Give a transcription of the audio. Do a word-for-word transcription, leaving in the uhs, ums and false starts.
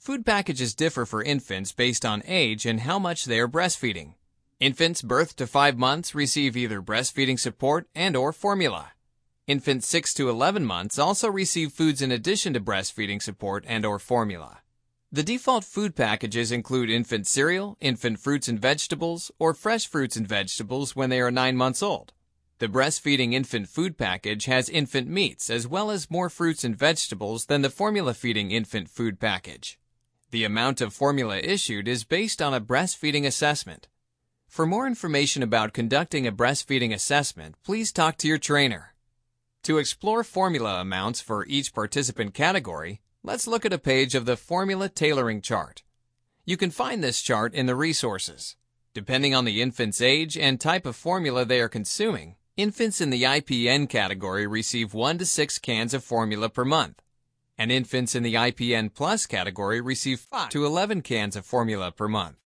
Food packages differ for infants based on age and how much they are breastfeeding. Infants birth to five months receive either breastfeeding support and or formula. Infants six to eleven months also receive foods in addition to breastfeeding support and or formula. The default food packages include infant cereal, infant fruits and vegetables, or fresh fruits and vegetables when they are nine months old. The breastfeeding infant food package has infant meats as well as more fruits and vegetables than the formula-feeding infant food package. The amount of formula issued is based on a breastfeeding assessment. For more information about conducting a breastfeeding assessment, please talk to your trainer. To explore formula amounts for each participant category, let's look at a page of the Formula Tailoring Chart. You can find this chart in the resources. Depending on the infant's age and type of formula they are consuming, infants in the I P N category receive one to six cans of formula per month, and infants in the I P N Plus category receive five to eleven cans of formula per month.